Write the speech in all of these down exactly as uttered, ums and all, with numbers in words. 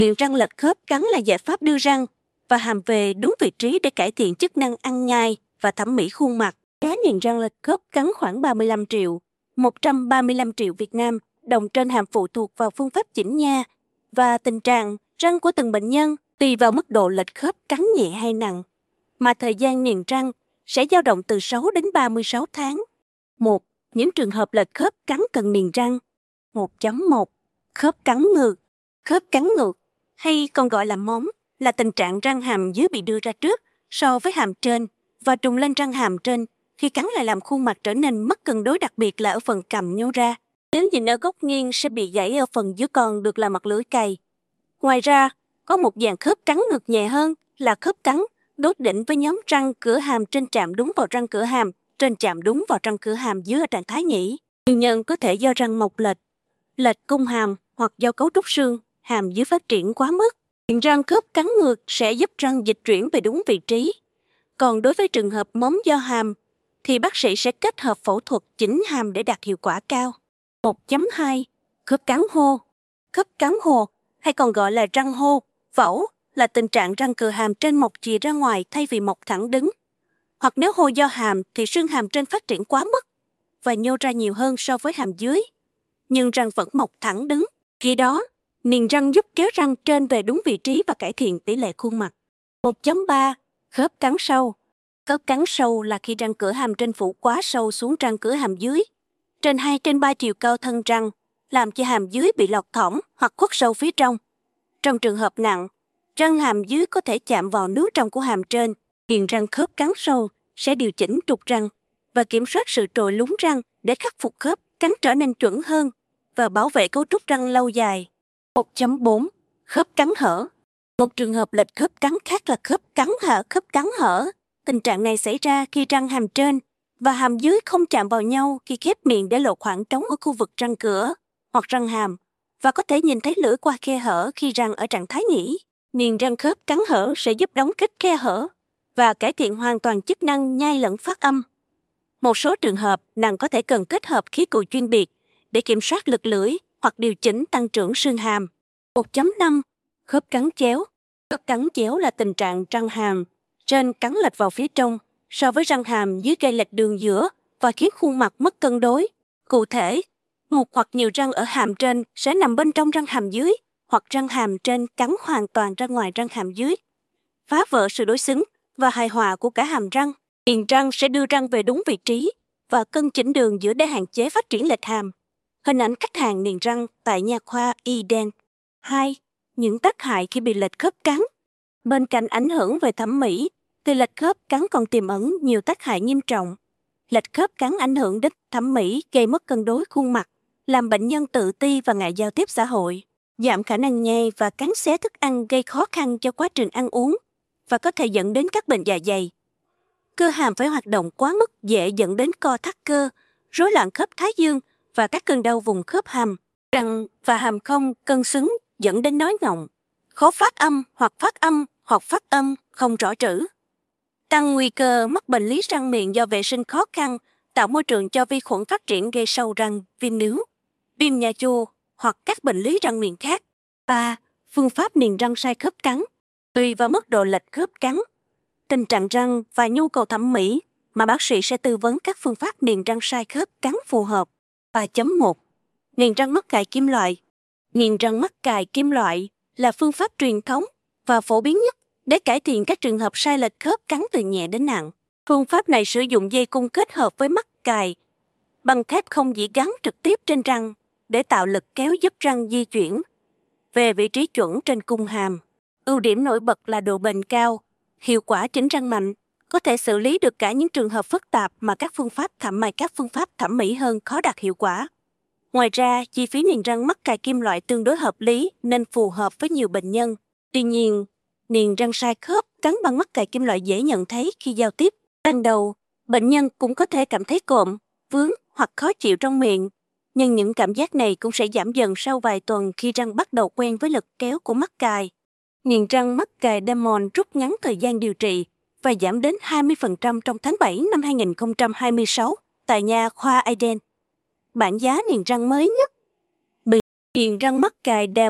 Niềng răng lệch khớp cắn là giải pháp đưa răng và hàm về đúng vị trí để cải thiện chức năng ăn nhai và thẩm mỹ khuôn mặt. Giá niềng răng lệch khớp cắn khoảng ba mươi lăm triệu, một trăm ba mươi lăm triệu Việt Nam, đồng trên hàm phụ thuộc vào phương pháp chỉnh nha và tình trạng răng của từng bệnh nhân, tùy vào mức độ lệch khớp cắn nhẹ hay nặng, mà thời gian niềng răng sẽ dao động từ sáu đến ba mươi sáu tháng. một. Những trường hợp lệch khớp cắn cần niềng răng. một chấm một. Khớp cắn ngược. Khớp cắn ngược, hay còn gọi là móng, là tình trạng răng hàm dưới bị đưa ra trước so với hàm trên và trùng lên răng hàm trên, khi cắn lại làm khuôn mặt trở nên mất cân đối, đặc biệt là ở phần cằm nhô ra. Nếu nhìn ở góc nghiêng sẽ bị gãy ở phần dưới còn được là mặt lưỡi cày. Ngoài ra, có một dạng khớp cắn ngược nhẹ hơn là khớp cắn đối đỉnh với nhóm răng cửa hàm trên chạm đúng vào răng cửa hàm, trên chạm đúng vào răng cửa hàm dưới ở trạng thái nhĩ. Nguyên nhân có thể do răng mọc lệch, lệch cung hàm hoặc do cấu trúc xương hàm dưới phát triển quá mức. Niềng răng khớp cắn ngược sẽ giúp răng dịch chuyển về đúng vị trí. Còn đối với trường hợp móng do hàm, thì bác sĩ sẽ kết hợp phẫu thuật chỉnh hàm để đạt hiệu quả cao. một chấm hai. Khớp cắn hô. Khớp cắn hô, hay còn gọi là răng hô, vẩu, là tình trạng răng cửa hàm trên mọc chìa ra ngoài thay vì mọc thẳng đứng. Hoặc nếu hô do hàm thì xương hàm trên phát triển quá mức và nhô ra nhiều hơn so với hàm dưới, nhưng răng vẫn mọc thẳng đứng. Khi đó, niềng răng giúp kéo răng trên về đúng vị trí và cải thiện tỷ lệ khuôn mặt. một chấm ba. Khớp cắn sâu. Khớp cắn sâu là khi răng cửa hàm trên phủ quá sâu xuống răng cửa hàm dưới, trên hai trên ba chiều cao thân răng, làm cho hàm dưới bị lọt thỏm hoặc khuất sâu phía trong. Trong trường hợp nặng, răng hàm dưới có thể chạm vào nướu trong của hàm trên. Niềng răng khớp cắn sâu sẽ điều chỉnh trục răng và kiểm soát sự trồi lún răng để khắc phục khớp cắn trở nên chuẩn hơn và bảo vệ cấu trúc răng lâu dài. một chấm bốn. Khớp cắn hở. Một trường hợp lệch khớp cắn khác là khớp cắn hở. Khớp cắn hở, tình trạng này xảy ra khi răng hàm trên và hàm dưới không chạm vào nhau khi khép miệng để lộ khoảng trống ở khu vực răng cửa hoặc răng hàm, và có thể nhìn thấy lưỡi qua khe hở khi răng ở trạng thái nhĩ. Niềng răng khớp cắn hở sẽ giúp đóng kết khe hở và cải thiện hoàn toàn chức năng nhai lẫn phát âm. Một số trường hợp nặng có thể cần kết hợp khí cụ chuyên biệt để kiểm soát lực lưỡi hoặc điều chỉnh tăng trưởng xương hàm. một chấm năm. Khớp cắn chéo. Khớp cắn chéo là tình trạng răng hàm trên cắn lệch vào phía trong so với răng hàm dưới, gây lệch đường giữa và khiến khuôn mặt mất cân đối. Cụ thể, một hoặc nhiều răng ở hàm trên sẽ nằm bên trong răng hàm dưới, hoặc răng hàm trên cắn hoàn toàn ra ngoài răng hàm dưới, phá vỡ sự đối xứng và hài hòa của cả hàm răng. Niềng răng sẽ đưa răng về đúng vị trí và cân chỉnh đường giữa để hạn chế phát triển lệch hàm. Hình ảnh khách hàng niềng răng tại nha khoa Eden. hai. Những tác hại khi bị lệch khớp cắn. Bên cạnh ảnh hưởng về thẩm mỹ, thì lệch khớp cắn còn tiềm ẩn nhiều tác hại nghiêm trọng. Lệch khớp cắn ảnh hưởng đến thẩm mỹ, gây mất cân đối khuôn mặt, làm bệnh nhân tự ti và ngại giao tiếp xã hội, giảm khả năng nhai và cắn xé thức ăn, gây khó khăn cho quá trình ăn uống và có thể dẫn đến các bệnh dạ dày. Cơ hàm phải hoạt động quá mức dễ dẫn đến co thắt cơ, rối loạn khớp thái dương và các cơn đau vùng khớp hàm. Răng và hàm không cân xứng dẫn đến nói ngọng, khó phát âm hoặc phát âm hoặc phát âm không rõ chữ. Tăng nguy cơ mắc bệnh lý răng miệng do vệ sinh khó khăn, tạo môi trường cho vi khuẩn phát triển, gây sâu răng, viêm níu, viêm nha chu hoặc các bệnh lý răng miệng khác. ba. Phương pháp niềng răng sai khớp cắn. Tùy vào mức độ lệch khớp cắn, tình trạng răng và nhu cầu thẩm mỹ mà bác sĩ sẽ tư vấn các phương pháp niềng răng sai khớp cắn phù hợp. ba chấm một. Niềng răng mắc cài kim loại. Niềng răng mắc cài kim loại là phương pháp truyền thống và phổ biến nhất để cải thiện các trường hợp sai lệch khớp cắn từ nhẹ đến nặng. Phương pháp này sử dụng dây cung kết hợp với mắc cài bằng thép không dỉ gắn trực tiếp trên răng để tạo lực kéo giúp răng di chuyển về vị trí chuẩn trên cung hàm. Ưu điểm nổi bật là độ bền cao, hiệu quả chỉnh răng mạnh, có thể xử lý được cả những trường hợp phức tạp mà các phương pháp thẩm mỹ các phương pháp thẩm mỹ hơn khó đạt hiệu quả. Ngoài ra, chi phí niềng răng mắc cài kim loại tương đối hợp lý nên phù hợp với nhiều bệnh nhân. Tuy nhiên, niềng răng sai khớp cắn bằng mắc cài kim loại dễ nhận thấy khi giao tiếp. Ban đầu, bệnh nhân cũng có thể cảm thấy cộm, vướng hoặc khó chịu trong miệng, nhưng những cảm giác này cũng sẽ giảm dần sau vài tuần khi răng bắt đầu quen với lực kéo của mắc cài. Niềng răng mắc cài Demon rút ngắn thời gian điều trị và giảm đến hai mươi phần trăm trong tháng bảy năm hai nghìn không trăm hai mươi sáu tại nha khoa Eden. Bảng giá niềng răng mới nhất. Niềng răng mắc cài Demon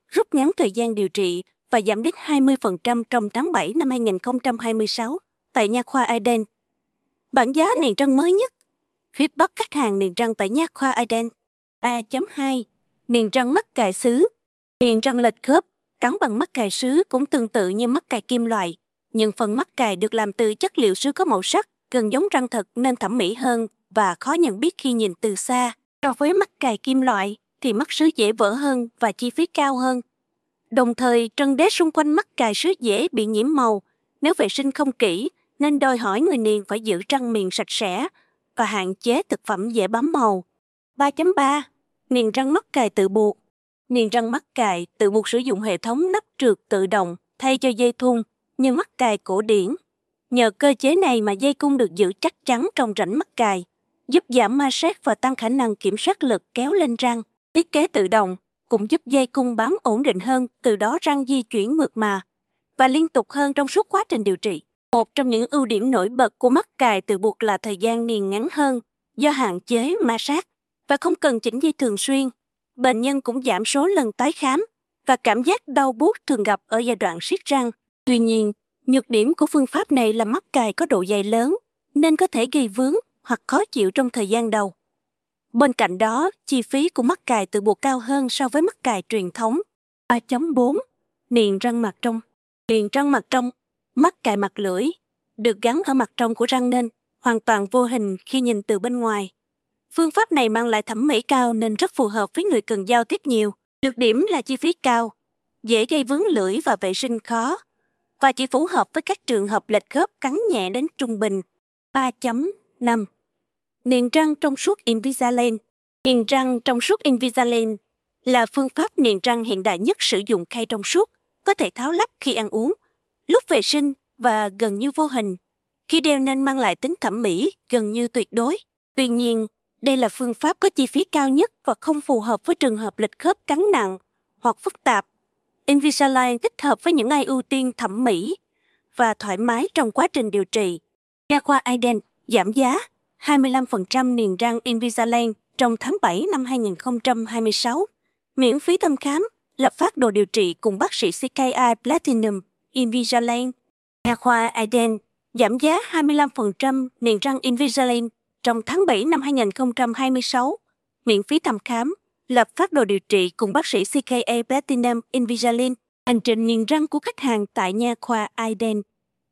rút ngắn thời gian điều trị và giảm đến hai mươi phần trăm trong tháng bảy năm hai nghìn không trăm hai mươi sáu tại Nha khoa Iden. Bảng giá niềng răng mới nhất. Feedback khách hàng niềng răng tại Nha khoa Iden. A chấm hai. Niềng răng mắc cài sứ. Niềng răng lệch khớp, cắn bằng mắc cài sứ cũng tương tự như mắc cài kim loại, nhưng phần mắc cài được làm từ chất liệu sứ có màu sắc, gần giống răng thật nên thẩm mỹ hơn và khó nhận biết khi nhìn từ xa. So với mắc cài kim loại thì mắc sứ dễ vỡ hơn và chi phí cao hơn. Đồng thời, trần đế xung quanh mắc cài sứ dễ bị nhiễm màu nếu vệ sinh không kỹ, nên đòi hỏi người niềng phải giữ răng miệng sạch sẽ và hạn chế thực phẩm dễ bám màu. ba chấm ba. Niềng răng mắc cài tự buộc. Niềng răng mắc cài tự buộc sử dụng hệ thống nắp trượt tự động thay cho dây thun như mắc cài cổ điển. Nhờ cơ chế này mà dây cung được giữ chắc chắn trong rãnh mắc cài, giúp giảm ma sát và tăng khả năng kiểm soát lực kéo lên răng. Thiết kế tự động cũng giúp dây cung bám ổn định hơn, từ đó răng di chuyển mượt mà và liên tục hơn trong suốt quá trình điều trị. Một trong những ưu điểm nổi bật của mắc cài tự buộc là thời gian niềng ngắn hơn do hạn chế ma sát và không cần chỉnh dây thường xuyên. Bệnh nhân cũng giảm số lần tái khám và cảm giác đau buốt thường gặp ở giai đoạn siết răng. Tuy nhiên, nhược điểm của phương pháp này là mắc cài có độ dày lớn nên có thể gây vướng hoặc khó chịu trong thời gian đầu. Bên cạnh đó, chi phí của mắc cài tự buộc cao hơn so với mắc cài truyền thống. ba chấm bốn. Niềng răng mặt trong. Niềng răng mặt trong, mắc cài mặt lưỡi, được gắn ở mặt trong của răng nên hoàn toàn vô hình khi nhìn từ bên ngoài. Phương pháp này mang lại thẩm mỹ cao nên rất phù hợp với người cần giao tiếp nhiều. Nhược điểm là chi phí cao, dễ gây vướng lưỡi và vệ sinh khó, và chỉ phù hợp với các trường hợp lệch khớp cắn nhẹ đến trung bình. ba chấm năm. Niềng răng trong suốt Invisalign. Niềng răng trong suốt Invisalign là phương pháp niềng răng hiện đại nhất sử dụng khay trong suốt, có thể tháo lắp khi ăn uống, lúc vệ sinh và gần như vô hình. Khi đeo nên mang lại tính thẩm mỹ gần như tuyệt đối. Tuy nhiên, đây là phương pháp có chi phí cao nhất và không phù hợp với trường hợp lệch khớp cắn nặng hoặc phức tạp. Invisalign thích hợp với những ai ưu tiên thẩm mỹ và thoải mái trong quá trình điều trị. Nha khoa Iden giảm giá hai mươi lăm phần trăm niềng răng Invisalign trong tháng bảy năm hai nghìn không trăm hai mươi sáu. Miễn phí thăm khám, lập phác đồ điều trị cùng bác sĩ xê ca i Platinum Invisalign. Nha khoa Iden giảm giá hai mươi lăm phần trăm niềng răng Invisalign trong tháng bảy năm hai nghìn không trăm hai mươi sáu. Miễn phí thăm khám, lập phác đồ điều trị cùng bác sĩ xê ca i Platinum Invisalign. Hành trình niềng răng của khách hàng tại Nha khoa Iden.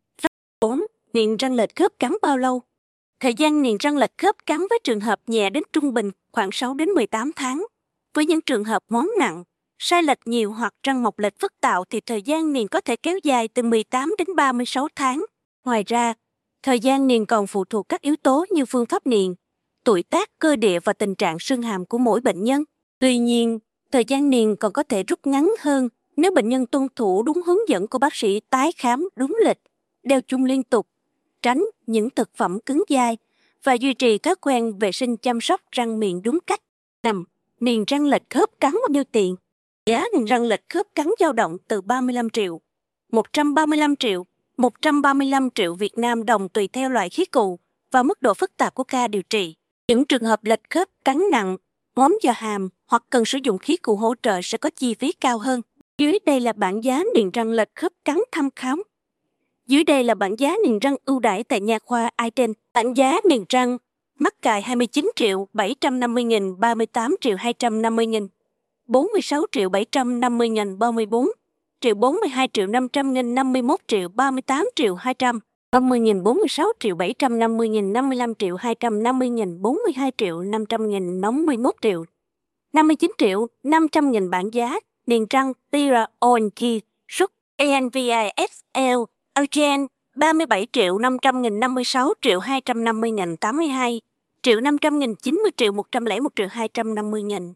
bốn. Niềng răng lệch khớp cắn bao lâu? Thời gian niềng răng lệch khớp cắn với trường hợp nhẹ đến trung bình khoảng sáu đến mười tám tháng. Với những trường hợp ngón nặng, sai lệch nhiều hoặc răng mọc lệch phức tạo thì thời gian niềng có thể kéo dài từ mười tám đến ba mươi sáu tháng. Ngoài ra, thời gian niềng còn phụ thuộc các yếu tố như phương pháp niềng, tuổi tác, cơ địa và tình trạng xương hàm của mỗi bệnh nhân. Tuy nhiên, thời gian niềng còn có thể rút ngắn hơn nếu bệnh nhân tuân thủ đúng hướng dẫn của bác sĩ tái khám đúng lịch, đeo chung liên tục, tránh những thực phẩm cứng dai và duy trì thói quen vệ sinh chăm sóc răng miệng đúng cách. năm. Niềng răng lệch khớp cắn bao nhiêu tiền? Giá niềng răng lệch khớp cắn dao động từ ba mươi lăm triệu, một trăm ba mươi lăm triệu, một trăm ba mươi lăm triệu Việt Nam đồng tùy theo loại khí cụ và mức độ phức tạp của ca điều trị. Những trường hợp lệch khớp cắn nặng, ngóm vào hàm hoặc cần sử dụng khí cụ hỗ trợ sẽ có chi phí cao hơn. Dưới đây là bảng giá niềng răng lệch khớp cắn thăm khám. Dưới đây là bảng giá niềng răng ưu đãi tại Nha khoa Iden. Bảng giá niềng răng mắc cài hai mươi chín triệu bảy trăm năm mươi nghìn, ba mươi tám triệu hai trăm năm mươi nghìn, bốn mươi sáu triệu bảy trăm năm mươi nghìn, ba mươi bốn triệu, bốn mươi hai triệu năm trăm nghìn, năm mươi mốt triệu, ba mươi tám triệu hai trăm, năm mươi nghìn, bốn mươi sáu triệu bảy trăm năm mươi nghìn, năm mươi lăm triệu hai trăm năm mươi nghìn, bốn mươi hai triệu năm trăm nghìn, năm mươi mốt triệu, năm mươi chín triệu năm trăm nghìn. Bảng giá niềng răng Tira Onki Súc a en vê i ét lờ Argen ba mươi bảy triệu năm trăm nghìn, năm mươi sáu triệu hai trăm năm mươi nghìn, tám mươi hai triệu năm trăm nghìn, chín mươi triệu, một trăm lẻ một triệu hai trăm năm mươi nghìn.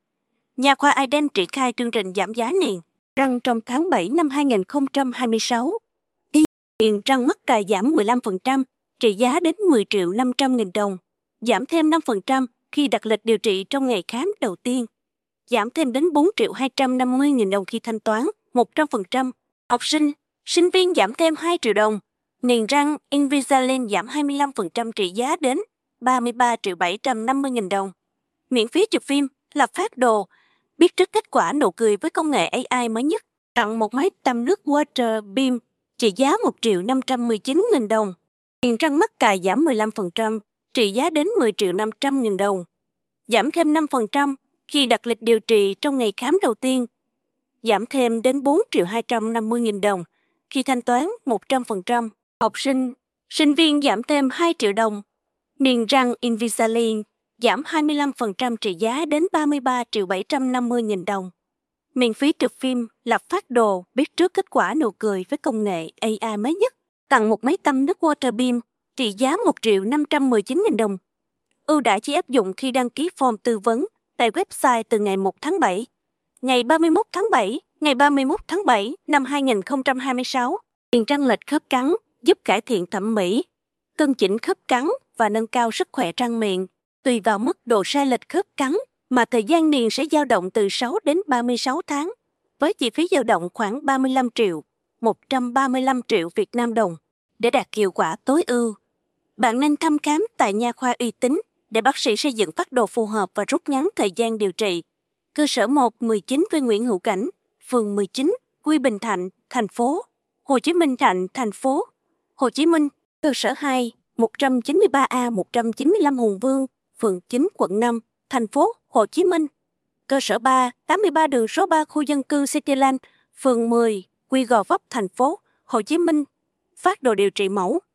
Nha khoa Iden triển khai chương trình giảm giá niềng răng trong tháng bảy năm hai nghìn không trăm hai mươi sáu. Niềng răng mắc cài giảm mười lăm phần trăm, trị giá đến mười triệu năm trăm nghìn đồng. Giảm thêm năm phần trăm khi đặt lịch điều trị trong ngày khám đầu tiên. Giảm thêm đến bốn triệu hai trăm năm mươi nghìn đồng khi thanh toán một trăm phần trăm. Học sinh, sinh viên giảm thêm hai triệu đồng. Niềng răng Invisalign giảm hai mươi lăm phần trăm, trị giá đến ba mươi ba triệu bảy trăm năm mươi nghìn đồng. Miễn phí chụp phim, lập phác đồ, biết trước kết quả nụ cười với công nghệ a i mới nhất. Tặng một máy tăm nước Water Beam trị giá một triệu năm trăm mười chín nghìn đồng. Tiền răng mắc cài giảm mười lăm phần trăm, trị giá đến mười triệu năm trăm nghìn đồng. Giảm thêm năm phần trăm khi đặt lịch điều trị trong ngày khám đầu tiên. Giảm thêm đến bốn triệu hai trăm năm mươi nghìn đồng khi thanh toán một trăm phần trăm. Học sinh, sinh viên giảm thêm hai triệu đồng. Niềng răng Invisalign giảm hai mươi lăm phần trăm trị giá đến ba mươi ba triệu bảy trăm năm mươi nghìn đồng. Miễn phí chụp phim, lập phát đồ, biết trước kết quả nụ cười với công nghệ a i mới nhất. Tặng một máy tăm nước Water Beam trị giá một triệu năm trăm mười chín nghìn đồng. Ưu đãi chỉ áp dụng khi đăng ký form tư vấn tại website từ ngày một tháng bảy, ngày ba mươi mốt tháng bảy, ngày ba mươi mốt tháng bảy năm hai nghìn không trăm hai mươi sáu. Niềng răng lệch khớp cắn giúp cải thiện thẩm mỹ, cân chỉnh khớp cắn và nâng cao sức khỏe răng miệng. Tùy vào mức độ sai lệch khớp cắn mà thời gian niềng sẽ dao động từ sáu đến ba mươi sáu tháng, với chi phí dao động khoảng ba mươi lăm triệu, một trăm ba mươi lăm triệu Việt Nam đồng. Để đạt hiệu quả tối ưu, bạn nên thăm khám tại nha khoa uy tín để bác sĩ xây dựng phác đồ phù hợp và rút ngắn thời gian điều trị. Cơ sở một mười chín V Nguyễn Hữu Cảnh, phường mười chín, Quy Bình Thạnh, thành phố Hồ Chí Minh Thạnh, thành phố Hồ Chí Minh. Cơ sở hai, một trăm chín mươi ba A một trăm chín mươi lăm Hùng Vương, phường chín, quận năm, thành phố Hồ Chí Minh. Cơ sở ba, tám mươi ba đường số ba khu dân cư Cityland, phường mười, Quy Gò Vấp, thành phố Hồ Chí Minh. Phác đồ điều trị mẫu